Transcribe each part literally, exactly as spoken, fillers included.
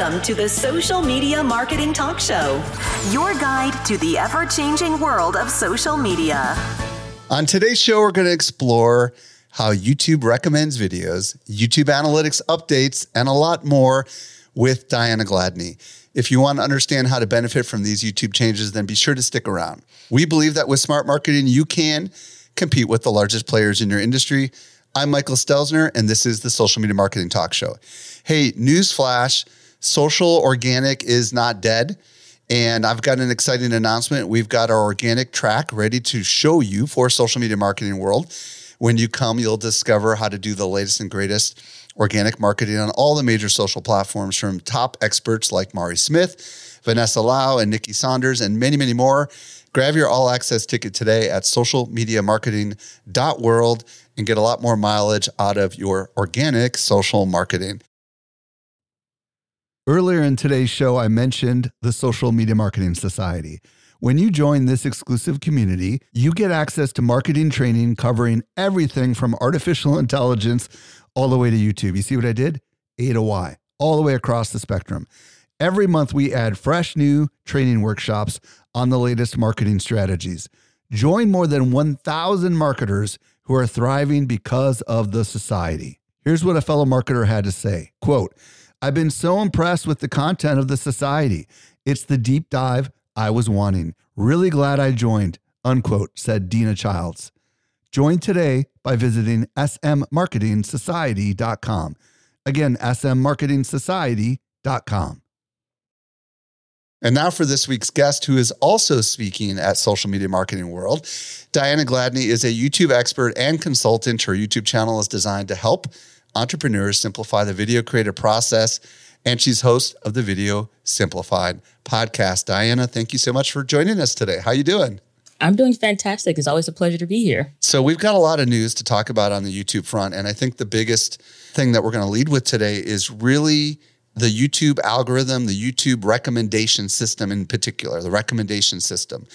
Welcome to the Social Media Marketing Talk Show, your guide to the ever-changing world of social media. On today's show, we're going to explore how YouTube recommends videos, YouTube analytics updates, and a lot more with Diana Gladney. If you want to understand how to benefit from these YouTube changes, then be sure to stick around. We believe that with smart marketing, you can compete with the largest players in your industry. I'm Michael Stelzner, and this is the Social Media Marketing Talk Show. Hey, newsflash, social organic is not dead. And I've got an exciting announcement. We've got our organic track ready to show you for social media marketing world. When you come, you'll discover how to do the latest and greatest organic marketing on all the major social platforms from top experts like Mari Smith, Vanessa Lau, and Nikki Saunders, and many, many more. Grab your all-access ticket today at social media marketing dot world and get a lot more mileage out of your organic social marketing. Earlier in today's show, I mentioned the Social Media Marketing Society. When you join this exclusive community, you get access to marketing training covering everything from artificial intelligence all the way to YouTube. You see what I did? A to Y, all the way across the spectrum. Every month, we add fresh new training workshops on the latest marketing strategies. Join more than one thousand marketers who are thriving because of the society. Here's what a fellow marketer had to say. Quote, "I've been so impressed with the content of the society. It's the deep dive I was wanting. Really glad I joined," unquote, said Dina Childs. Join today by visiting s m marketing society dot com. Again, s m marketing society dot com. And now for this week's guest, who is also speaking at Social Media Marketing World. Diana Gladney is a YouTube expert and consultant. Her YouTube channel is designed to help entrepreneurs simplify the video creative process, and she's host of the Video Simplified podcast. Diana, thank you so much for joining us today. How you doing? I'm doing fantastic. It's always a pleasure to be here. So we've got a lot of news to talk about on the YouTube front, and I think the biggest thing that we're going to lead with today is really the YouTube algorithm, the YouTube recommendation system in particular, the recommendation system.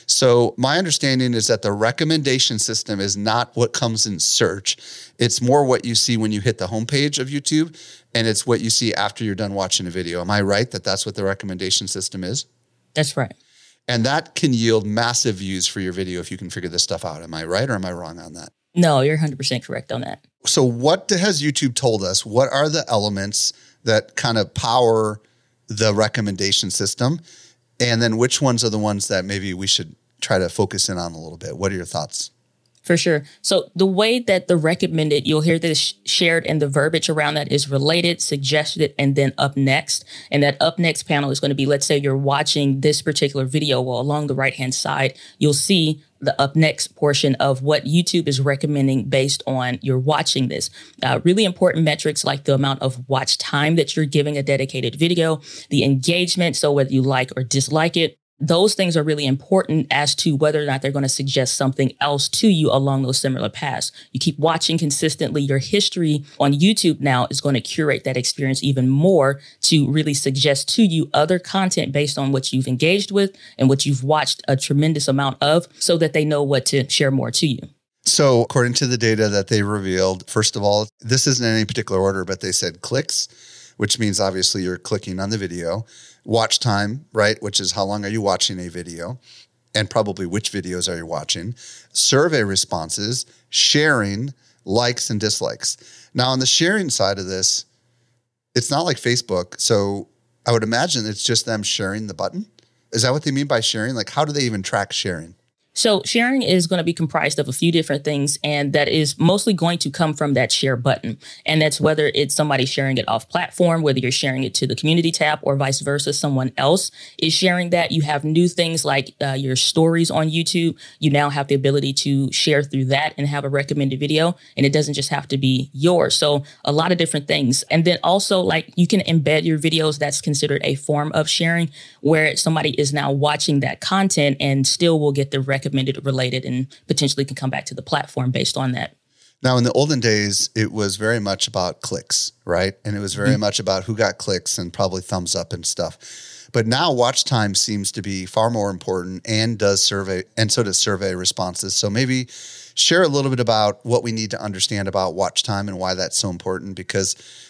So my understanding is that the recommendation system is not what comes in search. It's more what you see when you hit the homepage of YouTube, and it's what you see after you're done watching a video. Am I right that that's what the recommendation system is? That's right. And that can yield massive views for your video if you can figure this stuff out. Am I right or am I wrong on that? No, you're one hundred percent correct on that. So what has YouTube told us? What are the elements that kind of power the recommendation system? And then which ones are the ones that maybe we should try to focus in on a little bit? What are your thoughts? For sure. So the way that the recommended, you'll hear this shared, and the verbiage around that is related, suggested, and then up next. And that up next panel is going to be, let's say you're watching this particular video. Well, along the right-hand side, you'll see the up next portion of what YouTube is recommending based on you're watching this. Uh, really important metrics like the amount of watch time that you're giving a dedicated video, the engagement, so whether you like or dislike it. Those things are really important as to whether or not they're going to suggest something else to you along those similar paths. You keep watching consistently. Your history on YouTube now is going to curate that experience even more to really suggest to you other content based on what you've engaged with and what you've watched a tremendous amount of, so that they know what to share more to you. So according to the data that they revealed, first of all, this isn't in any particular order, but they said clicks, which means obviously you're clicking on the video. Watch time, right, which is how long are you watching a video, and probably which videos are you watching. Survey responses, sharing, likes, and dislikes. Now, on the sharing side of this, it's not like Facebook. So I would imagine it's just them sharing the button. Is that what they mean by sharing? Like, how do they even track sharing? So sharing is going to be comprised of a few different things, and that is mostly going to come from that share button. And that's whether it's somebody sharing it off platform, whether you're sharing it to the community tab, or vice versa, someone else is sharing that. You have new things like uh, your stories on YouTube. You now have the ability to share through that and have a recommended video. And it doesn't just have to be yours. So a lot of different things. And then also, like, you can embed your videos. That's considered a form of sharing, where somebody is now watching that content and still will get the recommended related and potentially can come back to the platform based on that. Now, in the olden days, it was very much about clicks, right? And it was very mm-hmm. much about who got clicks and probably thumbs up and stuff. But now watch time seems to be far more important, and does survey, and so does survey responses. So maybe share a little bit about what we need to understand about watch time and why that's so important, because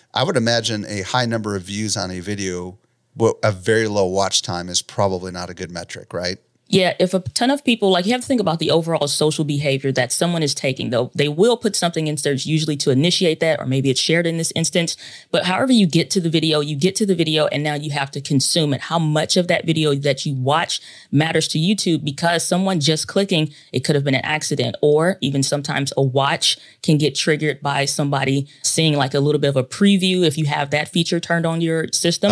I would imagine a high number of views on a video, but a very low watch time is probably not a good metric, right? Yeah, if a ton of people, like you have to think about the overall social behavior that someone is taking, though. They will put something in search usually to initiate that, or maybe it's shared in this instance. But however you get to the video, you get to the video and now you have to consume it. How much of that video that you watch matters to YouTube, because someone just clicking, it could have been an accident, or even sometimes a watch can get triggered by somebody seeing like a little bit of a preview if you have that feature turned on your system.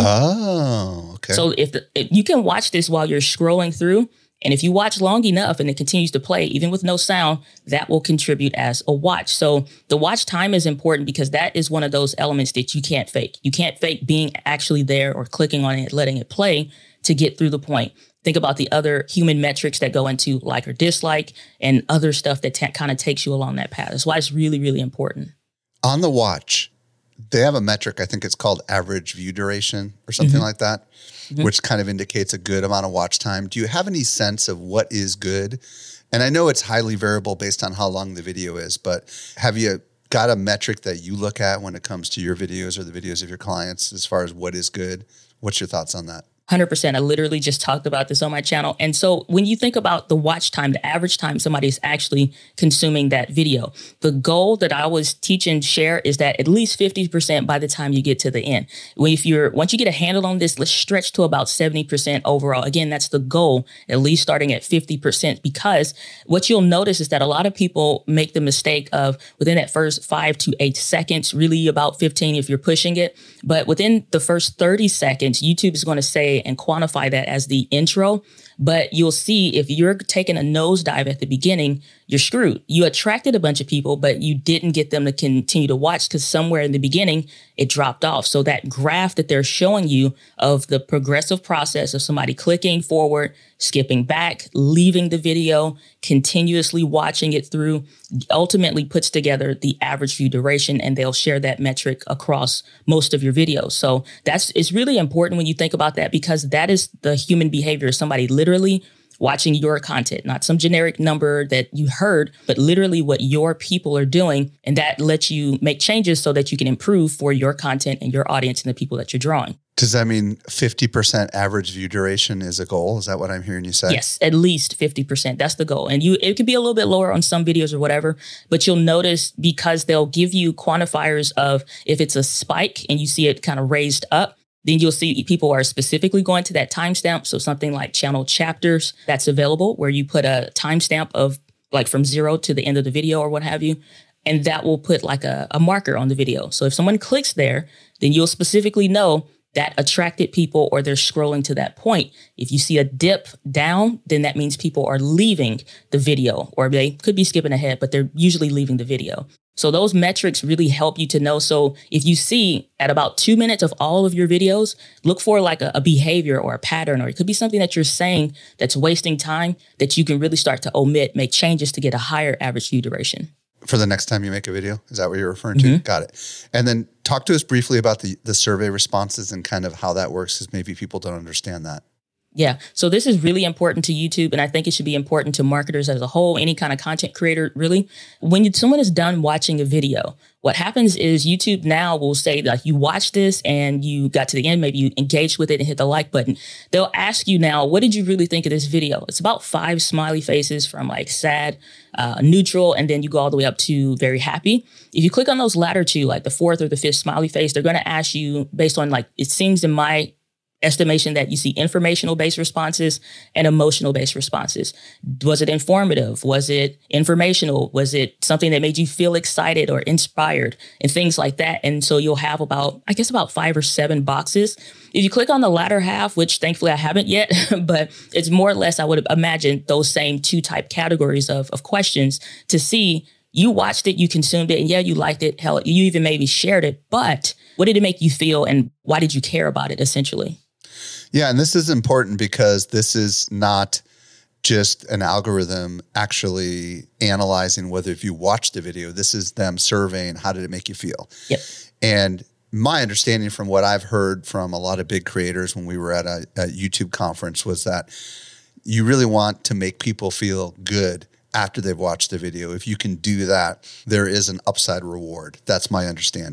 Oh, okay. So if, the, if you can watch this while you're scrolling through, and if you watch long enough and it continues to play, even with no sound, that will contribute as a watch. So the watch time is important because that is one of those elements that you can't fake. You can't fake being actually there or clicking on it, letting it play to get through the point. Think about the other human metrics that go into like or dislike and other stuff that t- kind of takes you along that path. That's why it's really, really important. On the watch, they have a metric, I think it's called average view duration or something mm-hmm. like that, mm-hmm. which kind of indicates a good amount of watch time. Do you have any sense of what is good? And I know it's highly variable based on how long the video is, but have you got a metric that you look at when it comes to your videos or the videos of your clients as far as what is good? What's your thoughts on that? one hundred percent. I literally just talked about this on my channel. And so when you think about the watch time, the average time somebody is actually consuming that video, the goal that I always teach and share is that at least fifty percent by the time you get to the end. When if you're, once you get a handle on this, let's stretch to about seventy percent overall. Again, that's the goal, at least starting at fifty percent, because what you'll notice is that a lot of people make the mistake of within that first five to eight seconds, really about fifteen if you're pushing it. But within the first thirty seconds, YouTube is going to say and quantify that as the intro. But you'll see if you're taking a nosedive at the beginning, you're screwed. You attracted a bunch of people, but you didn't get them to continue to watch because somewhere in the beginning, it dropped off. So that graph that they're showing you of the progressive process of somebody clicking forward, skipping back, leaving the video, continuously watching it through, ultimately puts together the average view duration, and they'll share that metric across most of your videos. So that's, it's really important when you think about that, because that is the human behavior. Somebody literally watching your content, not some generic number that you heard, but literally what your people are doing. And that lets you make changes so that you can improve for your content and your audience and the people that you're drawing. Does that mean fifty percent average view duration is a goal? Is that what I'm hearing you say? Yes, at least fifty percent. That's the goal. And you, it could be a little bit lower on some videos or whatever, but you'll notice because they'll give you quantifiers of if it's a spike and you see it kind of raised up, then you'll see people are specifically going to that timestamp. So something like channel chapters that's available where you put a timestamp of like from zero to the end of the video or what have you. And that will put like a, a marker on the video. So if someone clicks there, then you'll specifically know that attracted people or they're scrolling to that point. If you see a dip down, then that means people are leaving the video, or they could be skipping ahead, but they're usually leaving the video. So those metrics really help you to know. So if you see at about two minutes of all of your videos, look for like a, a behavior or a pattern, or it could be something that you're saying that's wasting time that you can really start to omit, make changes to get a higher average view duration. For the next time you make a video? Is that what you're referring to? Mm-hmm. Got it. And then talk to us briefly about the, the survey responses and kind of how that works, because maybe people don't understand that. Yeah. So this is really important to YouTube, and I think it should be important to marketers as a whole, any kind of content creator, really. When you, someone is done watching a video, what happens is YouTube now will say, like, you watched this and you got to the end, maybe you engaged with it and hit the like button. They'll ask you now, what did you really think of this video? It's about five smiley faces from like sad, uh, neutral, and then you go all the way up to very happy. If you click on those latter two, like the fourth or the fifth smiley face, they're going to ask you based on, like, it seems in my estimation that you see informational based responses and emotional based responses. Was it informative? Was it informational? Was it something that made you feel excited or inspired and things like that? And so you'll have about, I guess, about five or seven boxes. If you click on the latter half, which thankfully I haven't yet, but it's more or less, I would imagine those same two type categories of, of questions to see you watched it, you consumed it, and yeah, you liked it. Hell, you even maybe shared it, but what did it make you feel and why did you care about it essentially? Yeah, and this is important because this is not just an algorithm actually analyzing whether if you watched the video, this is them surveying how did it make you feel. Yep. And my understanding from what I've heard from a lot of big creators when we were at a, a YouTube conference was that you really want to make people feel good after they've watched the video. If you can do that, there is an upside reward. That's my understanding.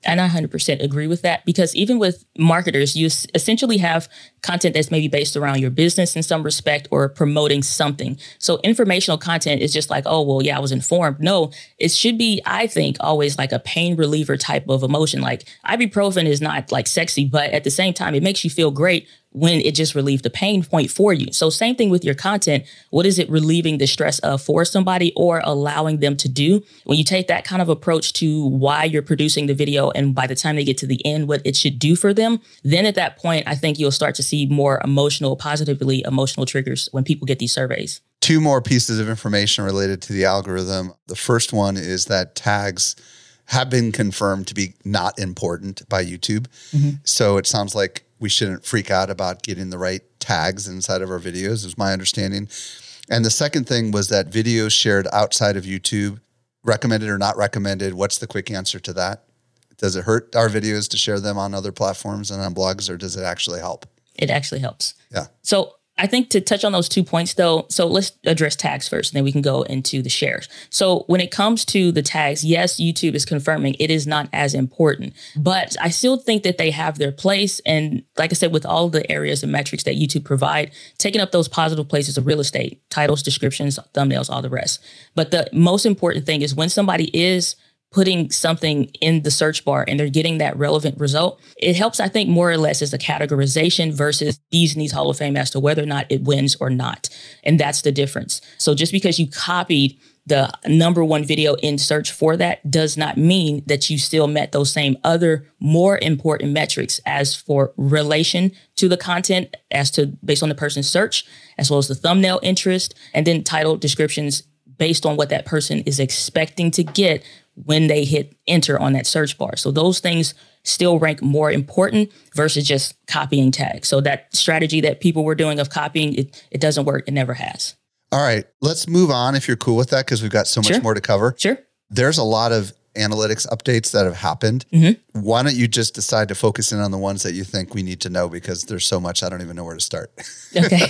And I one hundred percent agree with that, because even with marketers, you essentially have content that's maybe based around your business in some respect or promoting something. So informational content is just like, oh, well, yeah, I was informed. No, it should be, I think, always like a pain reliever type of emotion. Like ibuprofen is not like sexy, but at the same time, it makes you feel great when it just relieved the pain point for you. So same thing with your content. What is it relieving the stress of for somebody or allowing them to do? When you take that kind of approach to why you're producing the video, and by the time they get to the end, what it should do for them, then at that point, I think you'll start to see more emotional, positively emotional triggers when people get these surveys. Two more pieces of information related to the algorithm. The first one is that tags have been confirmed to be not important by YouTube. Mm-hmm. So it sounds like we shouldn't freak out about getting the right tags inside of our videos, is my understanding. And the second thing was that videos shared outside of YouTube, recommended or not recommended, what's the quick answer to that? Does it hurt our videos to share them on other platforms and on blogs, or does it actually help? It actually helps. Yeah. So I think to touch on those two points, though, so let's address tags first, and then we can go into the shares. So when it comes to the tags, yes, YouTube is confirming it is not as important, but I still think that they have their place. And like I said, with all the areas and metrics that YouTube provide, taking up those positive places of real estate, titles, descriptions, thumbnails, all the rest. But the most important thing is when somebody is putting something in the search bar and they're getting that relevant result, it helps, I think, more or less as a categorization versus Bee's Knees Hall of Fame as to whether or not it wins or not. And that's the difference. So just because you copied the number one video in search for that does not mean that you still met those same other more important metrics as for relation to the content, as to based on the person's search, as well as the thumbnail interest, and then title descriptions based on what that person is expecting to get when they hit enter on that search bar. So those things still rank more important versus just copying tags. So that strategy that people were doing of copying, it, it doesn't work. It never has. All right, let's move on if you're cool with that, because we've got so much Sure. more to cover. Sure. There's a lot of analytics updates that have happened. Mm-hmm. Why don't you just decide to focus in on the ones that you think we need to know, because there's so much, I don't even know where to start. Okay,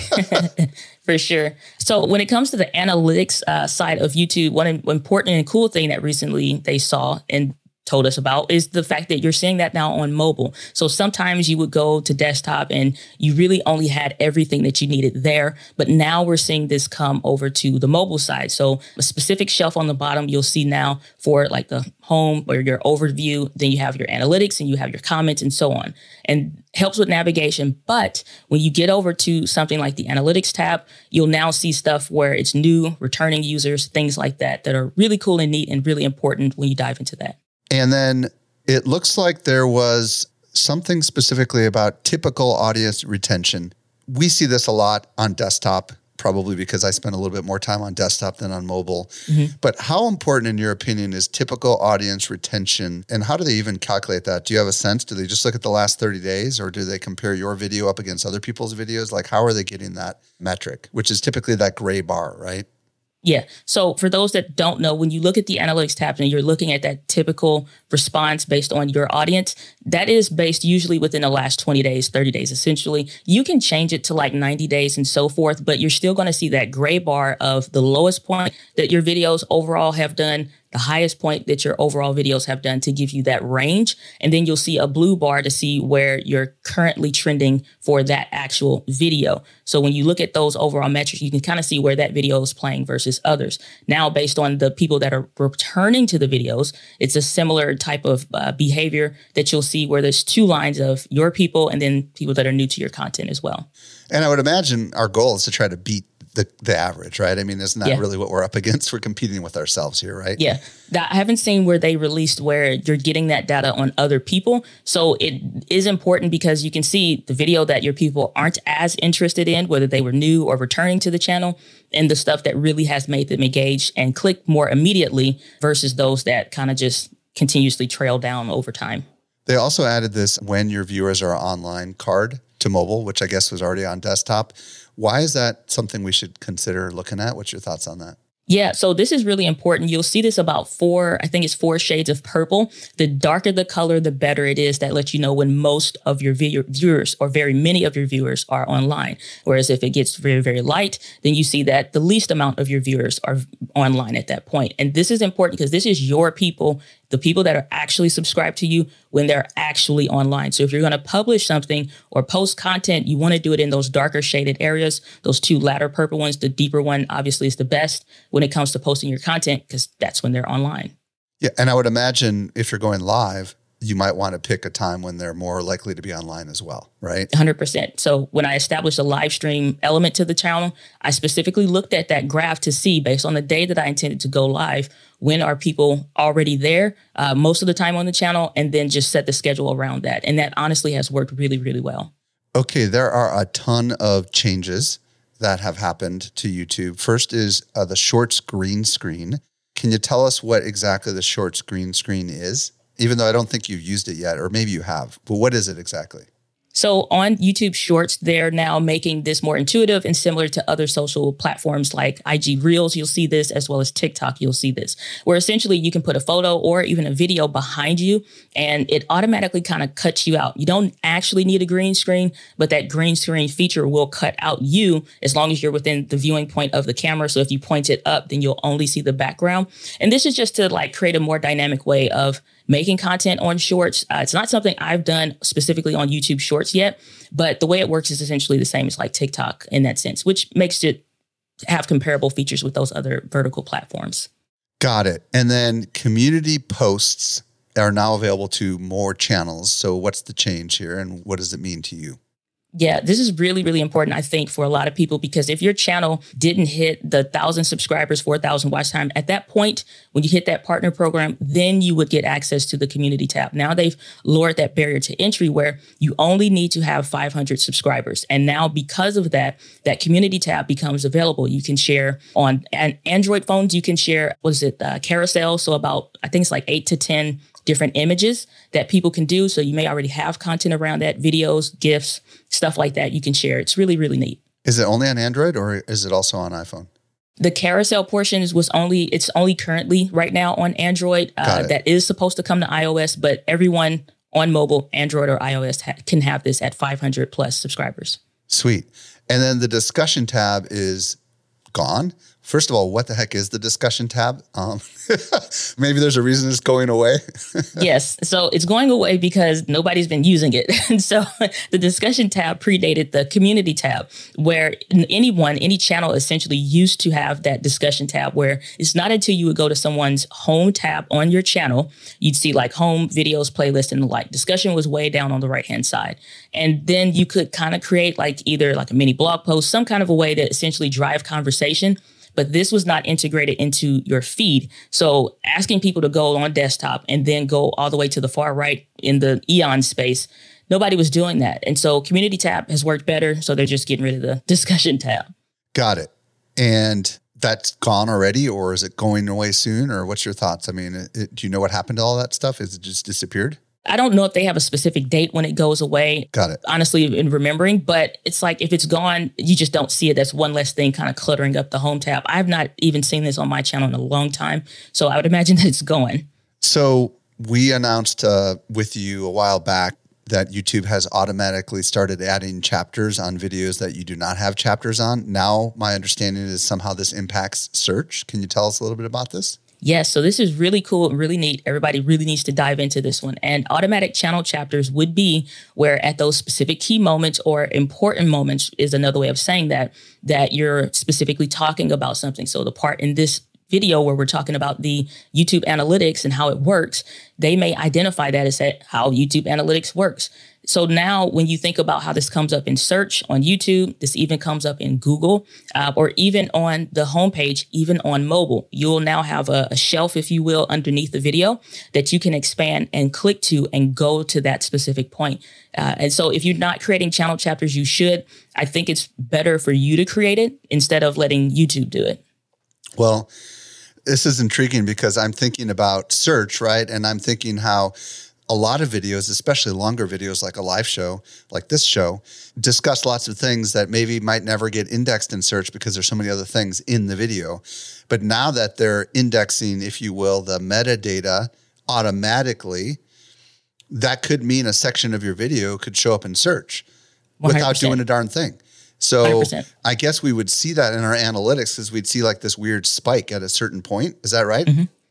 for sure. So when it comes to the analytics uh, side of YouTube, one important and cool thing that recently they saw and told us about is the fact that you're seeing that now on mobile. So sometimes you would go to desktop and you really only had everything that you needed there. But now we're seeing this come over to the mobile side. So a specific shelf on the bottom, you'll see now for like the home or your overview, then you have your analytics and you have your comments and so on, and helps with navigation. But when you get over to something like the analytics tab, you'll now see stuff where it's new, returning users, things like that, that are really cool and neat and really important when you dive into that. And then it looks like there was something specifically about typical audience retention. We see this a lot on desktop, probably because I spend a little bit more time on desktop than on mobile. Mm-hmm. But how important, in your opinion, is typical audience retention? And how do they even calculate that? Do you have a sense? Do they just look at the last thirty days, or do they compare your video up against other people's videos? Like, how are they getting that metric, which is typically that gray bar, right? Yeah. So for those that don't know, when you look at the analytics tab and you're looking at that typical response based on your audience, that is based usually within the last twenty days, thirty days, essentially. You can change it to like ninety days and so forth, but you're still going to see that gray bar of the lowest point that your videos overall have done, the highest point that your overall videos have done, to give you that range. And then you'll see a blue bar to see where you're currently trending for that actual video. So when you look at those overall metrics, you can kind of see where that video is playing versus others. Now, based on the people that are returning to the videos, it's a similar type of uh, behavior that you'll see where there's two lines of your people and then people that are new to your content as well. And I would imagine our goal is to try to beat the the average, right? I mean, isn't that yeah. really what we're up against? We're competing with ourselves here, right? Yeah. I haven't seen where they released where you're getting that data on other people. So it is important because you can see the video that your people aren't as interested in, whether they were new or returning to the channel, and the stuff that really has made them engage and click more immediately versus those that kind of just continuously trail down over time. They also added this when your viewers are online card to mobile, which I guess was already on desktop. Why is that something we should consider looking at? What's your thoughts on that? Yeah, so this is really important. You'll see this about four, I think it's four shades of purple. The darker the color, the better it is. That lets you know when most of your view- viewers or very many of your viewers are online. Whereas if it gets very, very light, then you see that the least amount of your viewers are online at that point. And this is important because this is your people the people that are actually subscribed to you when they're actually online. So if you're going to publish something or post content, you want to do it in those darker shaded areas, those two latter purple ones. The deeper one obviously is the best when it comes to posting your content because that's when they're online. Yeah. And I would imagine if you're going live, you might want to pick a time when they're more likely to be online as well, right? one hundred percent. So when I established a live stream element to the channel, I specifically looked at that graph to see, based on the day that I intended to go live, when are people already there uh, most of the time on the channel, and then just set the schedule around that. And that honestly has worked really, really well. Okay, there are a ton of changes that have happened to YouTube. First is uh, the Shorts green screen. Can you tell us what exactly the Shorts green screen is? Even though I don't think you've used it yet, or maybe you have, but what is it exactly? So on YouTube Shorts, they're now making this more intuitive and similar to other social platforms like I G Reels. You'll see this, as well as TikTok. You'll see this, where essentially you can put a photo or even a video behind you, and it automatically kind of cuts you out. You don't actually need a green screen, but that green screen feature will cut out you as long as you're within the viewing point of the camera. So if you point it up, then you'll only see the background. And this is just to like create a more dynamic way of making content on Shorts. Uh, it's not something I've done specifically on YouTube Shorts yet, but the way it works is essentially the same as like TikTok in that sense, which makes it have comparable features with those other vertical platforms. Got it. And then community posts are now available to more channels. So what's the change here and what does it mean to you? Yeah, this is really, really important, I think, for a lot of people, because if your channel didn't hit the thousand subscribers, four thousand watch time, at that point, when you hit that partner program, then you would get access to the community tab. Now they've lowered that barrier to entry where you only need to have five hundred subscribers. And now because of that, that community tab becomes available. You can share on an Android phones. You can share, what is it, uh, carousel. So about, I think it's like eight to ten different images that people can do. So you may already have content around that, videos, GIFs, stuff like that you can share. It's really, really neat. Is it only on Android or is it also on iPhone? The carousel portions was only, it's only currently right now on Android. Uh, that is supposed to come to iOS, but everyone on mobile, Android or iOS ha- can have this at five hundred plus subscribers. Sweet. And then the discussion tab is gone. First of all, what the heck is the discussion tab? Um, maybe there's a reason it's going away. Yes. So it's going away because nobody's been using it. And so the discussion tab predated the community tab, where anyone, any channel essentially used to have that discussion tab, where it's not until you would go to someone's home tab on your channel, you'd see like home, videos, playlist, and the like. Discussion was way down on the right-hand side. And then you could kind of create like either like a mini blog post, some kind of a way to essentially drive conversation. But this was not integrated into your feed. So asking people to go on desktop and then go all the way to the far right in the Eon space, nobody was doing that. And so community tab has worked better. So they're just getting rid of the discussion tab. Got it. And that's gone already, or is it going away soon? Or what's your thoughts? I mean, it, it, do you know what happened to all that stuff? Is it just disappeared? I don't know if they have a specific date when it goes away. Got it. Honestly, in remembering, but it's like if it's gone, you just don't see it. That's one less thing kind of cluttering up the home tab. I've not even seen this on my channel in a long time, so I would imagine that it's going. So we announced uh, with you a while back that YouTube has automatically started adding chapters on videos that you do not have chapters on. Now, my understanding is somehow this impacts search. Can you tell us a little bit about this? Yes, so this is really cool and really neat. Everybody really needs to dive into this one. And automatic channel chapters would be where at those specific key moments or important moments is another way of saying that, that you're specifically talking about something. So the part in this video where we're talking about the YouTube analytics and how it works, they may identify that as how YouTube analytics works. So now when you think about how this comes up in search on YouTube, this even comes up in Google, uh, or even on the homepage, even on mobile, you'll now have a, a shelf, if you will, underneath the video that you can expand and click to and go to that specific point. Uh, and so if you're not creating channel chapters, you should. I think it's better for you to create it instead of letting YouTube do it. Well, this is intriguing because I'm thinking about search, right? And I'm thinking how a lot of videos, especially longer videos like a live show, like this show, discuss lots of things that maybe might never get indexed in search because there's so many other things in the video. But now that they're indexing, if you will, the metadata automatically, that could mean a section of your video could show up in search one hundred percent without doing a darn thing. So one hundred percent. I guess we would see that in our analytics because we'd see like this weird spike at a certain point. Is that right? Mm-hmm.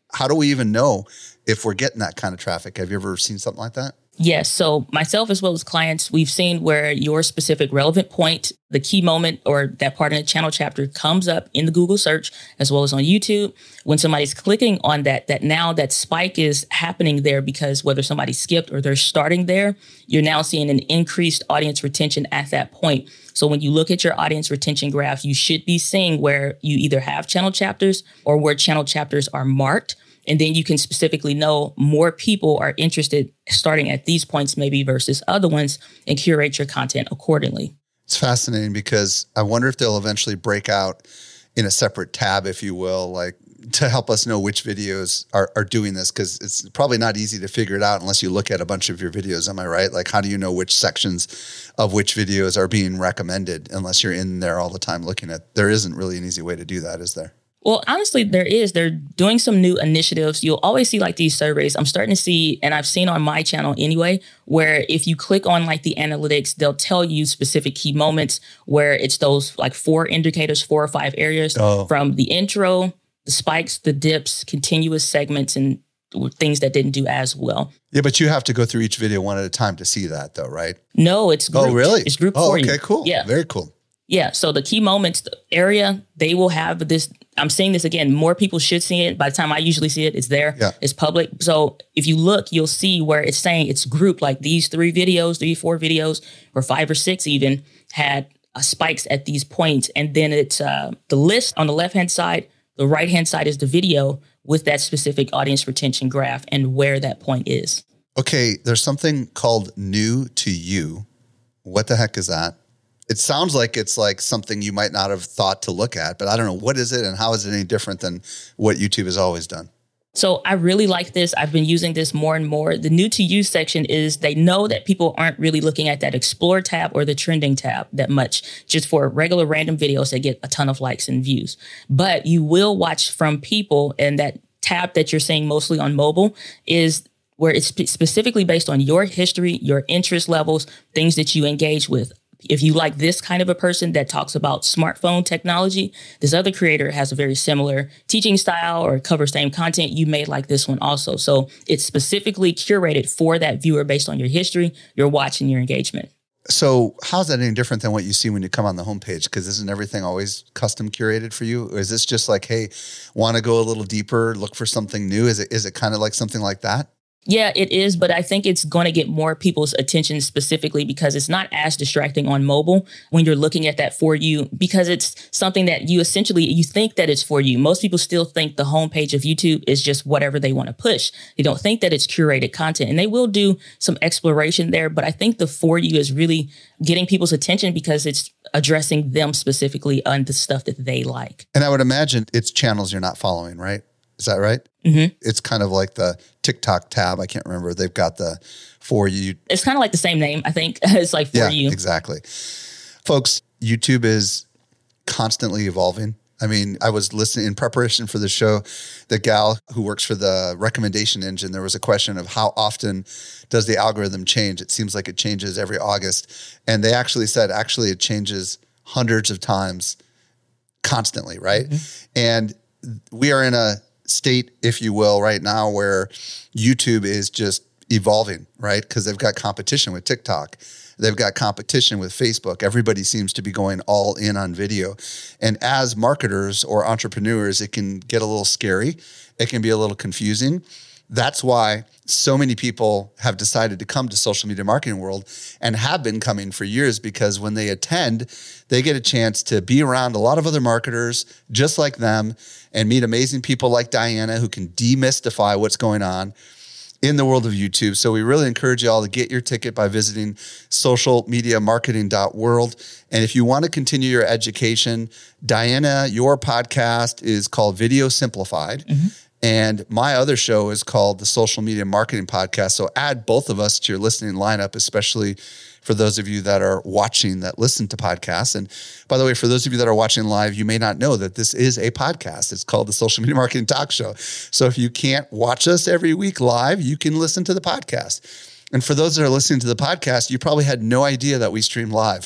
how do we even know if we're getting that kind of traffic? Have you ever seen something like that? Yes. So myself as well as clients, we've seen where your specific relevant point, the key moment or that part in the channel chapter comes up in the Google search as well as on YouTube. When somebody's clicking on that, that now that spike is happening there because whether somebody skipped or they're starting there, you're now seeing an increased audience retention at that point. So when you look at your audience retention graph, you should be seeing where you either have channel chapters or where channel chapters are marked. And then you can specifically know more people are interested starting at these points maybe versus other ones and curate your content accordingly. It's fascinating because I wonder if they'll eventually break out in a separate tab, if you will, like to help us know which videos are, are doing this, because it's probably not easy to figure it out unless you look at a bunch of your videos. Am I right? Like, how do you know which sections of which videos are being recommended unless you're in there all the time looking at? There isn't really an easy way to do that, is there? Well, honestly, there is. They're doing some new initiatives. You'll always see like these surveys. I'm starting to see, and I've seen on my channel anyway, where if you click on like the analytics, they'll tell you specific key moments where it's those like four indicators, four or five areas oh. from the intro, the spikes, the dips, continuous segments, and things that didn't do as well. Yeah, but you have to go through each video one at a time to see that though, right? No, it's grouped. Oh, really? It's grouped oh, for okay, you. Okay, cool. Yeah. Very cool. Yeah. So the key moments the area, they will have this. I'm saying this again, more people should see it. By the time I usually see it, it's there. Yeah. It's public. So if you look, you'll see where it's saying it's grouped like these three videos, three, four videos, or five or six even had uh, spikes at these points. And then it's uh, the list on the left-hand side. The right-hand side is the video with that specific audience retention graph and where that point is. Okay. There's something called new to you. What the heck is that? It sounds like it's like something you might not have thought to look at, but I don't know. What is it and how is it any different than what YouTube has always done? So I really like this. I've been using this more and more. The new to you section is they know that people aren't really looking at that explore tab or the trending tab that much, just for regular random videos that get a ton of likes and views. But you will watch from people, and that tab that you're seeing mostly on mobile is where it's specifically based on your history, your interest levels, things that you engage with. If you like this kind of a person that talks about smartphone technology, this other creator has a very similar teaching style or covers same content. You may like this one also. So it's specifically curated for that viewer based on your history, your watch, and your engagement. So how's that any different than what you see when you come on the homepage? Because isn't everything always custom curated for you? Or is this just like, hey, want to go a little deeper, look for something new? Is it is it kind of like something like that? Yeah, it is. But I think it's going to get more people's attention specifically because it's not as distracting on mobile when you're looking at that for you, because it's something that you essentially, you think that it's for you. Most people still think the homepage of YouTube is just whatever they want to push. They don't think that it's curated content, and they will do some exploration there. But I think the for you is really getting people's attention because it's addressing them specifically on the stuff that they like. And I would imagine it's channels you're not following, right? Is that right? Mm-hmm. It's kind of like the TikTok tab. I can't remember. They've got the for you. It's kind of like the same name, I think. It's like for yeah, you. Exactly. Folks, YouTube is constantly evolving. I mean, I was listening in preparation for the show, the gal who works for the recommendation engine, there was a question of how often does the algorithm change? It seems like it changes every August. And they actually said, actually, it changes hundreds of times constantly, right? Mm-hmm. And we are in a state, if you will, right now where YouTube is just evolving, right? Because they've got competition with TikTok. They've got competition with Facebook. Everybody seems to be going all in on video. And as marketers or entrepreneurs, it can get a little scary. It can be a little confusing. That's why so many people have decided to come to social media marketing world and have been coming for years, because when they attend, they get a chance to be around a lot of other marketers just like them and meet amazing people like Diana who can demystify what's going on in the world of YouTube. So we really encourage you all to get your ticket by visiting social media marketing dot world. And if you want to continue your education, Diana, your podcast is called Video Simplified. Mm-hmm. And my other show is called the Social Media Marketing Podcast. So add both of us to your listening lineup, especially for those of you that are watching that listen to podcasts. And by the way, for those of you that are watching live, you may not know that this is a podcast. It's called the Social Media Marketing Talk Show. So if you can't watch us every week live, you can listen to the podcast. And for those that are listening to the podcast, you probably had no idea that we stream live.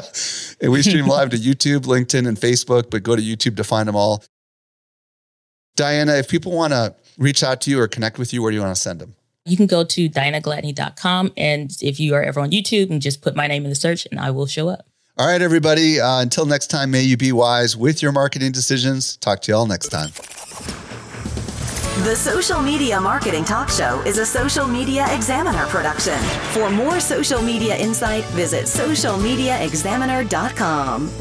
And we stream live to YouTube, LinkedIn, and Facebook, but go to YouTube to find them all. Diana, if people want to reach out to you or connect with you, where do you want to send them? You can go to diana gladney dot com. And if you are ever on YouTube, and just put my name in the search and I will show up. All right, everybody. Uh, until next time, may you be wise with your marketing decisions. Talk to you all next time. The Social Media Marketing Talk Show is a Social Media Examiner production. For more social media insight, visit social media examiner dot com.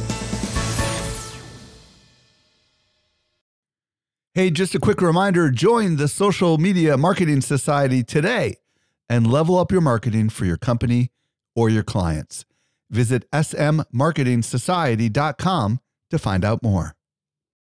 Hey, just a quick reminder, join the Social Media Marketing Society today and level up your marketing for your company or your clients. Visit s m marketing society dot com to find out more.